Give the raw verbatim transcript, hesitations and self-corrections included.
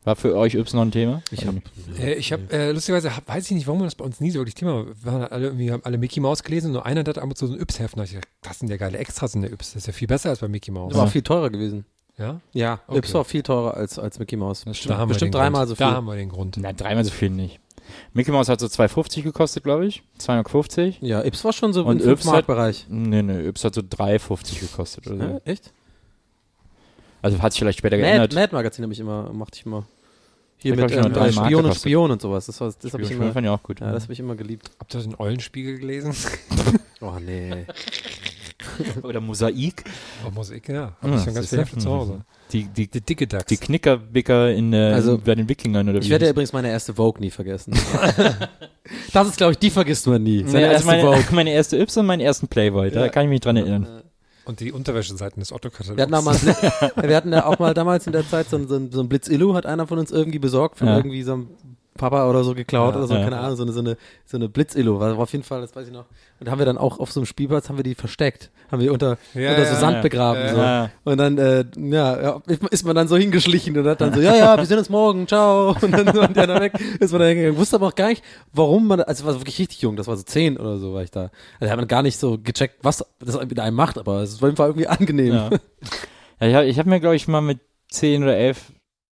War für euch Y ein Thema? Ich habe, äh, ich habe, äh, lustigerweise, hab, weiß ich nicht, warum das bei uns nie so wirklich Thema war. Wir waren alle irgendwie, haben alle Mickey Mouse gelesen und nur einer hat ab und zu so ein Yps-Heft. Und da hab ich gedacht, das sind ja geile Extras in der Yps. Das ist ja viel besser als bei Mickey Mouse. das war viel teurer gewesen. Ja? Ja, Okay. Yps war viel teurer als, als Mickey Mouse. Da haben wir Bestimmt den dreimal Grund. so viel. Da haben wir den Grund. Na, dreimal so viel nicht. Mickey Mouse hat so zwei fünfzig gekostet, glaube ich. zweihundertfünfzig. Ja, Yps war schon so Und im Yps fünf Mark Bereich. Nee, nee, Yps hat so drei fünfzig gekostet oder so. Ja, echt? Also hat sich vielleicht später Mad, geändert. Mad Magazin habe ich immer, machte ich immer. Hier Da mit glaub ich, ähm, noch drei äh, Mark Spion und gekostet. Spion und sowas. Das, war, das habe ich Das immer, fand ich auch gut. ja, das habe ich immer geliebt. Habt ihr den Eulenspiegel gelesen? Oh nee. Oder Mosaik. Oh, Musik, ja. Ah, Hab ich schon ganz das viele ist Hefte ja- zu Hause. Die, die, Die dicke Dachs. die Knickerbicker in, äh, Also, bei den Wikingern oder Ich wie? werde ja übrigens meine erste Vogue nie vergessen. Das ist, glaube ich, die vergisst man nie. Seine nee, also erste meine, Vogue. meine erste Yps und meinen ersten Playboy. Da Ja. kann ich mich dran erinnern. Und die Unterwäscheseiten des Otto-Katalogs. Wir hatten, auch mal, wir hatten ja auch mal damals in der Zeit so ein, so ein, so ein Blitz-Illu, hat einer von uns irgendwie besorgt, von Ja. irgendwie so einem Papa oder so geklaut Ja, oder so, ja. keine Ahnung, so eine, so eine, so eine Blitz-Illu, war, war auf jeden Fall, das weiß ich noch. Und da haben wir dann auch auf so einem Spielplatz, haben wir die versteckt, haben wir unter, Ja, unter so ja, Sand ja. begraben. Ja, so. ja. Und dann, äh, ja, ja, ist man dann so hingeschlichen und hat dann so, ja, ja, wir sehen uns morgen, ciao. Und dann war der dann weg, ist man dann hingegangen. Wusste aber auch gar nicht, warum man, also war wirklich richtig jung, das war so zehn oder so, war ich da. Also da hat man gar nicht so gecheckt, was das mit einem macht, aber es war auf jeden Fall irgendwie angenehm. Ja. Ja, ich habe ich hab mir, glaube ich, mal mit zehn oder elf